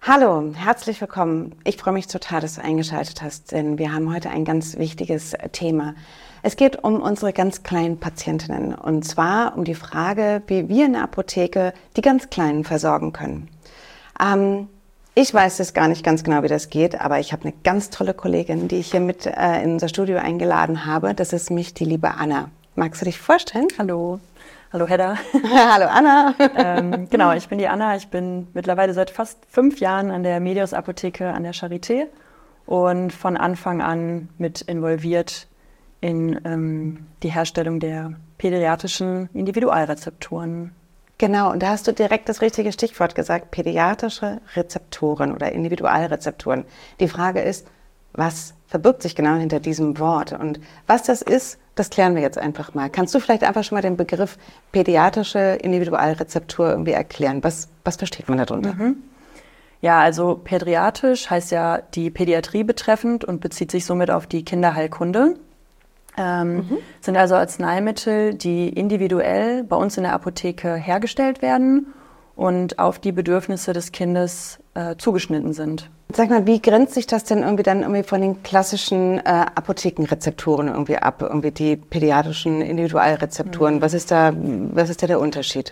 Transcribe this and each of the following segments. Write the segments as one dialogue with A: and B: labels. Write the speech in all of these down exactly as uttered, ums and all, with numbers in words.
A: Hallo, herzlich willkommen. Ich freue mich total, dass du eingeschaltet hast, denn wir haben heute ein ganz wichtiges Thema. Es geht um unsere ganz kleinen Patientinnen und zwar um die Frage, wie wir in der Apotheke die ganz Kleinen versorgen können. Ähm, ich weiß es gar nicht ganz genau, wie das geht, aber ich habe eine ganz tolle Kollegin, die ich hier mit äh, in unser Studio eingeladen habe. Das ist mich die liebe Anna. Magst du dich vorstellen?
B: Hallo. Hallo Hedda.
A: Hallo Anna.
B: ähm, genau, ich bin die Anna. Ich bin mittlerweile seit fast fünf Jahren an der Medios Apotheke an der Charité und von Anfang an mit involviert in ähm, die Herstellung der pädiatrischen Individualrezepturen.
A: Genau, und da hast du direkt das richtige Stichwort gesagt, pädiatrische Rezepturen oder Individualrezepturen. Die Frage ist, was verbirgt sich genau hinter diesem Wort? Und was das ist, das klären wir jetzt einfach mal. Kannst du vielleicht einfach schon mal den Begriff pädiatrische Individualrezeptur irgendwie erklären? Was, was versteht man darunter?
B: Mhm. Ja, also pädiatrisch heißt ja die Pädiatrie betreffend und bezieht sich somit auf die Kinderheilkunde. Ähm, mhm. Sind also Arzneimittel, die individuell bei uns in der Apotheke hergestellt werden und auf die Bedürfnisse des Kindes äh, zugeschnitten sind.
A: Sag mal, wie grenzt sich das denn irgendwie dann irgendwie von den klassischen äh, Apothekenrezepturen irgendwie ab, irgendwie die pädiatrischen Individualrezepturen? Mhm. Was ist da, was ist da der Unterschied?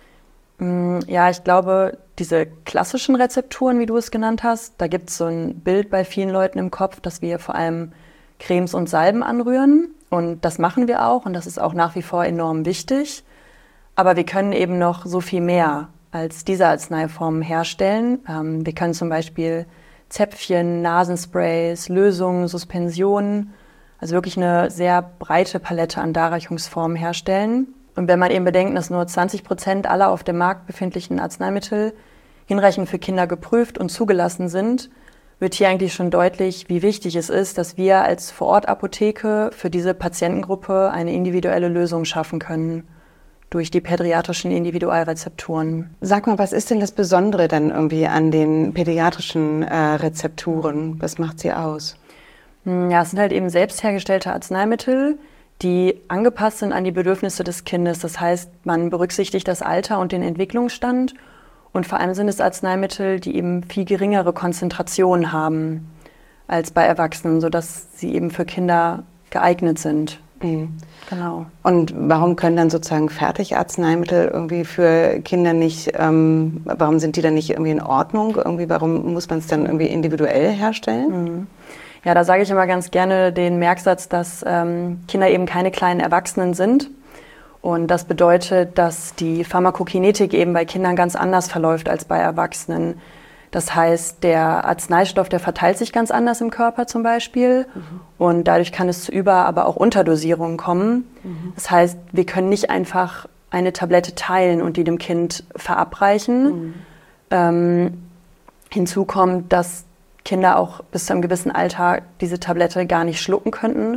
B: Ja, ich glaube, diese klassischen Rezepturen, wie du es genannt hast, da gibt es so ein Bild bei vielen Leuten im Kopf, dass wir vor allem Cremes und Salben anrühren. Und das machen wir auch und das ist auch nach wie vor enorm wichtig. Aber wir können eben noch so viel mehr als diese Arzneiformen herstellen. Ähm, wir können zum Beispiel Zäpfchen, Nasensprays, Lösungen, Suspensionen, also wirklich eine sehr breite Palette an Darreichungsformen herstellen. Und wenn man eben bedenkt, dass nur zwanzig Prozent aller auf dem Markt befindlichen Arzneimittel hinreichend für Kinder geprüft und zugelassen sind, wird hier eigentlich schon deutlich, wie wichtig es ist, dass wir als Vorortapotheke für diese Patientengruppe eine individuelle Lösung schaffen können durch die pädiatrischen Individualrezepturen.
A: Sag mal, was ist denn das Besondere dann irgendwie an den pädiatrischen äh, Rezepturen? Was macht sie aus?
B: Ja, es sind halt eben selbst hergestellte Arzneimittel, die angepasst sind an die Bedürfnisse des Kindes. Das heißt, man berücksichtigt das Alter und den Entwicklungsstand. Und vor allem sind es Arzneimittel, die eben viel geringere Konzentrationen haben als bei Erwachsenen, sodass sie eben für Kinder geeignet sind.
A: Mhm.
B: Genau.
A: Und warum können dann sozusagen Fertigarzneimittel irgendwie für Kinder nicht, ähm, warum sind die dann nicht irgendwie in Ordnung? Irgendwie, warum muss man es dann irgendwie individuell herstellen?
B: Mhm. Ja, da sage ich immer ganz gerne den Merksatz, dass ähm, Kinder eben keine kleinen Erwachsenen sind. Und das bedeutet, dass die Pharmakokinetik eben bei Kindern ganz anders verläuft als bei Erwachsenen. Das heißt, der Arzneistoff, der verteilt sich ganz anders im Körper zum Beispiel. Mhm. Und dadurch kann es zu Über-, aber auch Unterdosierungen kommen. Mhm. Das heißt, wir können nicht einfach eine Tablette teilen und die dem Kind verabreichen. Mhm. Ähm, hinzu kommt, dass Kinder auch bis zu einem gewissen Alter diese Tablette gar nicht schlucken könnten.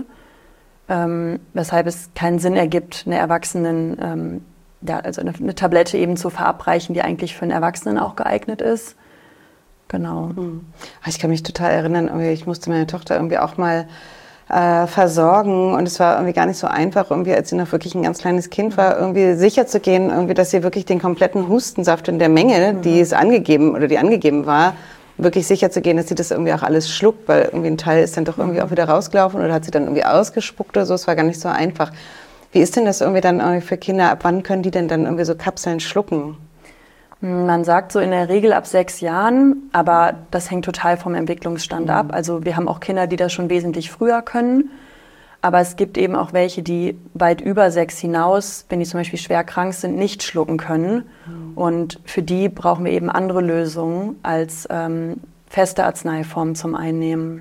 B: Ähm, weshalb es keinen Sinn ergibt, eine Erwachsenen, ähm, ja, also eine, eine Tablette eben zu verabreichen, die eigentlich für einen Erwachsenen auch geeignet ist. Genau.
A: Ich kann mich total erinnern, ich musste meine Tochter irgendwie auch mal äh, versorgen und es war irgendwie gar nicht so einfach, irgendwie, als sie noch wirklich ein ganz kleines Kind war, irgendwie sicher zu gehen, irgendwie, dass sie wirklich den kompletten Hustensaft in der Menge, mhm. die es angegeben oder die angegeben war, wirklich sicher zu gehen, dass sie das irgendwie auch alles schluckt, weil irgendwie ein Teil ist dann doch irgendwie auch wieder rausgelaufen oder hat sie dann irgendwie ausgespuckt oder so. Es war gar nicht so einfach. Wie ist denn das irgendwie dann irgendwie für Kinder? Ab wann können die denn dann irgendwie so Kapseln schlucken?
B: Man sagt so in der Regel ab sechs Jahren, aber das hängt total vom Entwicklungsstand mhm. ab. Also wir haben auch Kinder, die das schon wesentlich früher können. Aber es gibt eben auch welche, die weit über sechs hinaus, wenn die zum Beispiel schwer krank sind, nicht schlucken können. Mhm. Und für die brauchen wir eben andere Lösungen als ähm, feste Arzneiformen zum Einnehmen.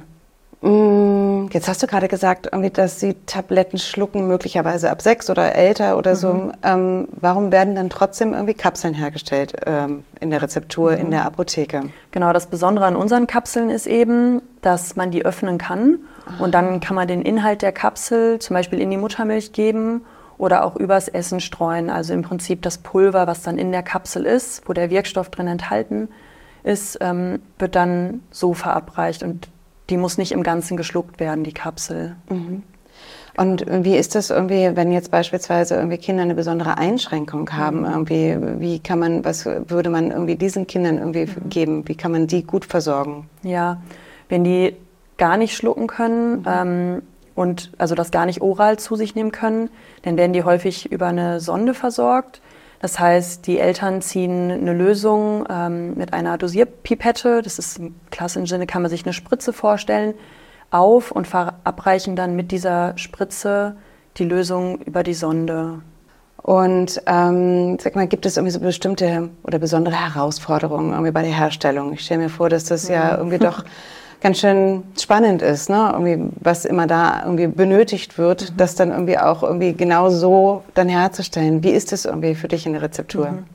A: Jetzt hast du gerade gesagt, irgendwie, dass sie Tabletten schlucken, möglicherweise ab sechs oder älter oder mhm. so. Ähm, warum werden dann trotzdem irgendwie Kapseln hergestellt ähm, in der Rezeptur, mhm. in der Apotheke?
B: Genau, das Besondere an unseren Kapseln ist eben, dass man die öffnen kann. Aha. Und dann kann man den Inhalt der Kapsel zum Beispiel in die Muttermilch geben oder auch übers Essen streuen. Also im Prinzip das Pulver, was dann in der Kapsel ist, wo der Wirkstoff drin enthalten ist, ähm, wird dann so verabreicht und die muss nicht im Ganzen geschluckt werden, die Kapsel.
A: Mhm. Und wie ist das irgendwie, wenn jetzt beispielsweise irgendwie Kinder eine besondere Einschränkung haben? Mhm. Irgendwie, wie kann man, was würde man irgendwie diesen Kindern irgendwie mhm. geben? Wie kann man die gut versorgen?
B: Ja, wenn die gar nicht schlucken können, mhm. ähm, und also das gar nicht oral zu sich nehmen können, dann werden die häufig über eine Sonde versorgt. Das heißt, die Eltern ziehen eine Lösung ähm, mit einer Dosierpipette, das ist im klassischen Sinne, kann man sich eine Spritze vorstellen, auf und verabreichen dann mit dieser Spritze die Lösung über die Sonde.
A: Und ähm, sag mal, gibt es irgendwie so bestimmte oder besondere Herausforderungen irgendwie bei der Herstellung? Ich stelle mir vor, dass das ja, ja irgendwie doch ganz schön spannend ist, ne? Irgendwie, was immer da irgendwie benötigt wird, mhm. das dann irgendwie auch irgendwie genau so dann herzustellen. Wie ist das irgendwie für dich in der Rezeptur?
B: Mhm.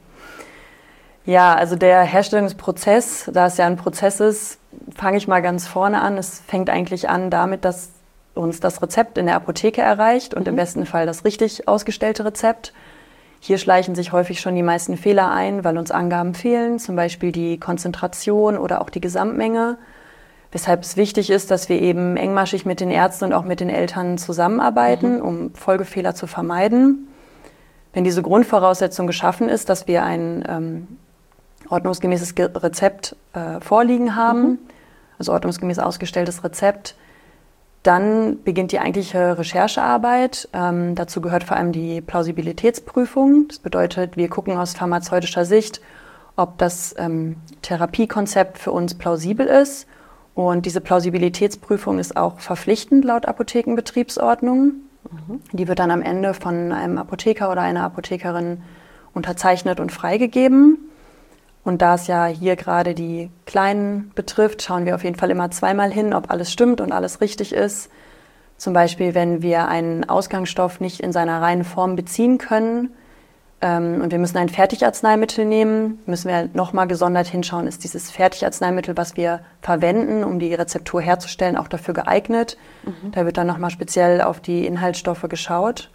B: Ja, also der Herstellungsprozess, da es ja ein Prozess ist, fange ich mal ganz vorne an. Es fängt eigentlich an damit, dass uns das Rezept in der Apotheke erreicht und mhm. im besten Fall das richtig ausgestellte Rezept. Hier schleichen sich häufig schon die meisten Fehler ein, weil uns Angaben fehlen, zum Beispiel die Konzentration oder auch die Gesamtmenge. Weshalb es wichtig ist, dass wir eben engmaschig mit den Ärzten und auch mit den Eltern zusammenarbeiten, mhm. um Folgefehler zu vermeiden. Wenn diese Grundvoraussetzung geschaffen ist, dass wir ein ähm, ordnungsgemäßes Rezept äh, vorliegen haben, mhm. also ordnungsgemäß ausgestelltes Rezept, dann beginnt die eigentliche Recherchearbeit. Ähm, dazu gehört vor allem die Plausibilitätsprüfung. Das bedeutet, wir gucken aus pharmazeutischer Sicht, ob das ähm, Therapiekonzept für uns plausibel ist. Und diese Plausibilitätsprüfung ist auch verpflichtend laut Apothekenbetriebsordnung. Mhm. Die wird dann am Ende von einem Apotheker oder einer Apothekerin unterzeichnet und freigegeben. Und da es ja hier gerade die Kleinen betrifft, schauen wir auf jeden Fall immer zweimal hin, ob alles stimmt und alles richtig ist. Zum Beispiel, wenn wir einen Ausgangsstoff nicht in seiner reinen Form beziehen können, ähm, und wir müssen ein Fertigarzneimittel nehmen, müssen wir nochmal gesondert hinschauen, ist dieses Fertigarzneimittel, was wir verwenden, um die Rezeptur herzustellen, auch dafür geeignet. Mhm. Da wird dann nochmal speziell auf die Inhaltsstoffe geschaut.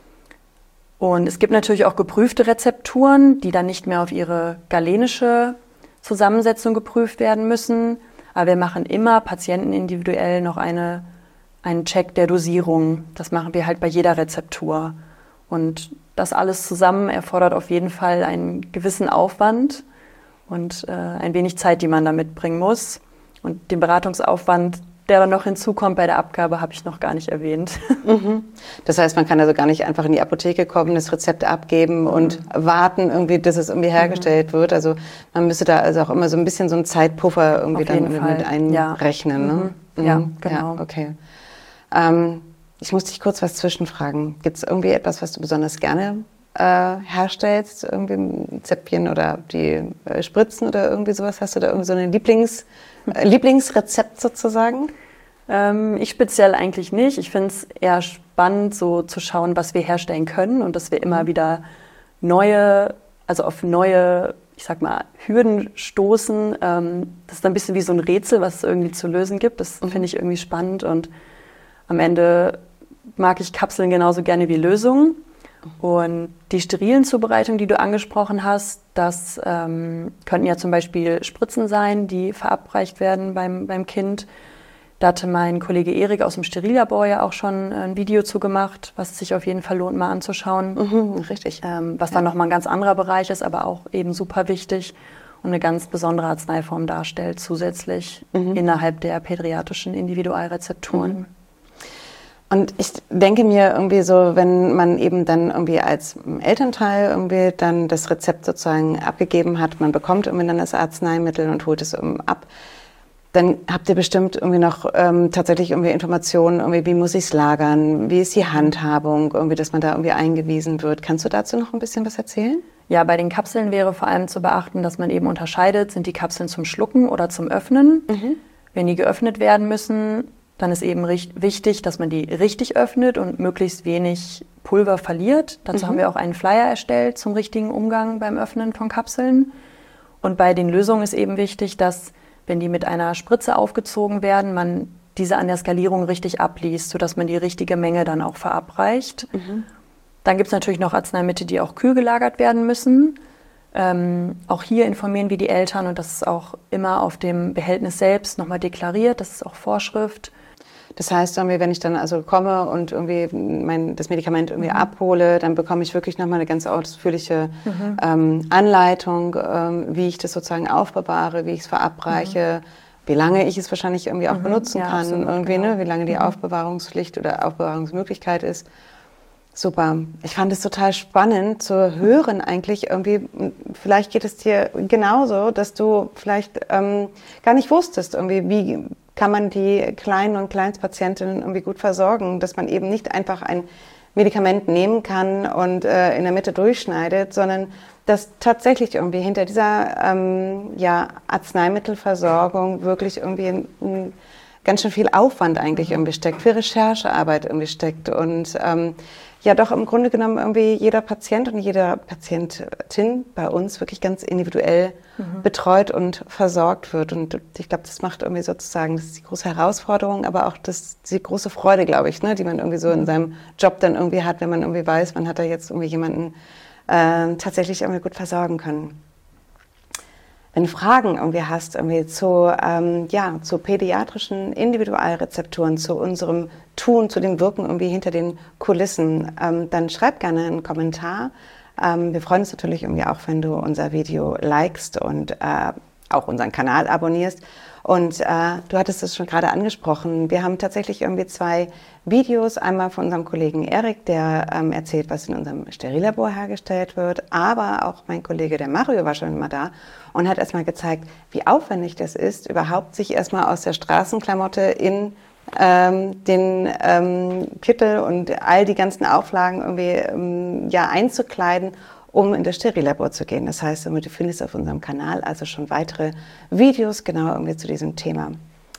B: Und es gibt natürlich auch geprüfte Rezepturen, die dann nicht mehr auf ihre galenische Zusammensetzung geprüft werden müssen. Aber wir machen immer Patienten individuell noch eine, einen Check der Dosierung. Das machen wir halt bei jeder Rezeptur. Und das alles zusammen erfordert auf jeden Fall einen gewissen Aufwand und äh, ein wenig Zeit, die man da mitbringen muss. Und den Beratungsaufwand, der dann noch hinzukommt bei der Abgabe, habe ich noch gar nicht erwähnt.
A: Mhm. Das heißt, man kann also gar nicht einfach in die Apotheke kommen, das Rezept abgeben mhm. und warten, irgendwie, dass es irgendwie hergestellt mhm. wird. Also man müsste da also auch immer so ein bisschen so einen Zeitpuffer irgendwie dann mit einrechnen.
B: Ja.
A: Ne?
B: Mhm. Ja, genau.
A: Ja, okay. Ähm, ich muss dich kurz was zwischenfragen. Gibt es irgendwie etwas, was du besonders gerne äh, herstellst? Irgendwie Zäpfchen oder die äh, Spritzen oder irgendwie sowas? Hast du da irgendwie so ein Lieblings, äh, Lieblingsrezept sozusagen?
B: Ähm, ich speziell eigentlich nicht. Ich finde es eher spannend, so zu schauen, was wir herstellen können und dass wir immer wieder neue, also auf neue, ich sag mal, Hürden stoßen. Ähm, das ist dann ein bisschen wie so ein Rätsel, was es irgendwie zu lösen gibt. Das mhm. finde ich irgendwie spannend und am Ende mag ich Kapseln genauso gerne wie Lösungen. Und die sterilen Zubereitungen, die du angesprochen hast, das ähm, könnten ja zum Beispiel Spritzen sein, die verabreicht werden beim, beim Kind. Da hatte mein Kollege Erik aus dem Sterillabor ja auch schon ein Video zu gemacht, was sich auf jeden Fall lohnt, mal anzuschauen.
A: Mhm, richtig.
B: Ähm, was ja. dann nochmal ein ganz anderer Bereich ist, aber auch eben super wichtig und eine ganz besondere Arzneiform darstellt, zusätzlich mhm. innerhalb der pädiatrischen Individualrezepturen. Mhm.
A: Und ich denke mir irgendwie so, wenn man eben dann irgendwie als Elternteil irgendwie dann das Rezept sozusagen abgegeben hat, man bekommt irgendwie dann das Arzneimittel und holt es ab, dann habt ihr bestimmt irgendwie noch ähm, tatsächlich irgendwie Informationen, irgendwie wie muss ich es lagern, wie ist die Handhabung, irgendwie, dass man da irgendwie eingewiesen wird. Kannst du dazu noch ein bisschen was erzählen?
B: Ja, bei den Kapseln wäre vor allem zu beachten, dass man eben unterscheidet, sind die Kapseln zum Schlucken oder zum Öffnen. Mhm. Wenn die geöffnet werden müssen, dann ist eben wichtig, dass man die richtig öffnet und möglichst wenig Pulver verliert. Dazu mhm. haben wir auch einen Flyer erstellt zum richtigen Umgang beim Öffnen von Kapseln. Und bei den Lösungen ist eben wichtig, dass, wenn die mit einer Spritze aufgezogen werden, man diese an der Skalierung richtig abliest, sodass man die richtige Menge dann auch verabreicht. Mhm. Dann gibt es natürlich noch Arzneimittel, die auch kühl gelagert werden müssen. Ähm, auch hier informieren wir die Eltern und das ist auch immer auf dem Behältnis selbst nochmal deklariert. Das ist auch Vorschrift.
A: Das heißt, irgendwie, wenn ich dann also komme und irgendwie mein, das Medikament irgendwie mhm. abhole, dann bekomme ich wirklich nochmal eine ganz ausführliche mhm. ähm, Anleitung, ähm, wie ich das sozusagen aufbewahre, wie ich es verabreiche, mhm. wie lange ich es wahrscheinlich irgendwie auch mhm. benutzen ja, kann, absolut, irgendwie, genau. ne, wie lange die mhm. Aufbewahrungspflicht oder Aufbewahrungsmöglichkeit ist. Super. Ich fand es total spannend zu hören eigentlich irgendwie, vielleicht geht es dir genauso, dass du vielleicht ähm, gar nicht wusstest irgendwie, wie kann man die Kleinen- und Kleinstpatientinnen irgendwie gut versorgen, dass man eben nicht einfach ein Medikament nehmen kann und äh, in der Mitte durchschneidet, sondern dass tatsächlich irgendwie hinter dieser ähm, ja, Arzneimittelversorgung wirklich irgendwie ein, ein ganz schön viel Aufwand eigentlich mhm. irgendwie steckt, viel Recherchearbeit irgendwie steckt und ähm, ja doch im Grunde genommen irgendwie jeder Patient und jede Patientin bei uns wirklich ganz individuell mhm. betreut und versorgt wird. Und ich glaube, das macht irgendwie sozusagen, das ist die große Herausforderung, aber auch das, die große Freude, glaube ich, ne, die man irgendwie so mhm. in seinem Job dann irgendwie hat, wenn man irgendwie weiß, man hat da jetzt irgendwie jemanden äh, tatsächlich irgendwie gut versorgen können. Wenn du Fragen irgendwie hast, irgendwie zu, ähm, ja, zu pädiatrischen Individualrezepturen, zu unserem Tun, zu dem Wirken irgendwie hinter den Kulissen, ähm, dann schreib gerne einen Kommentar. Ähm, wir freuen uns natürlich irgendwie auch, wenn du unser Video likest und äh, auch unseren Kanal abonnierst. Und äh, du hattest es schon gerade angesprochen, wir haben tatsächlich irgendwie zwei Videos, einmal von unserem Kollegen Erik, der ähm, erzählt, was in unserem Sterillabor hergestellt wird, aber auch mein Kollege, der Mario, war schon mal da und hat erstmal gezeigt, wie aufwendig das ist, überhaupt sich erstmal aus der Straßenklamotte in ähm, den ähm, Kittel und all die ganzen Auflagen irgendwie ähm, ja, einzukleiden, um in das Sterillabor zu gehen. Das heißt, du findest auf unserem Kanal also schon weitere Videos genau irgendwie zu diesem Thema.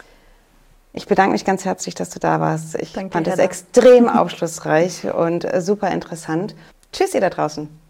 A: Ich bedanke mich ganz herzlich, dass du da warst. Ich Danke, fand es extrem aufschlussreich und super interessant. Tschüss, ihr da draußen.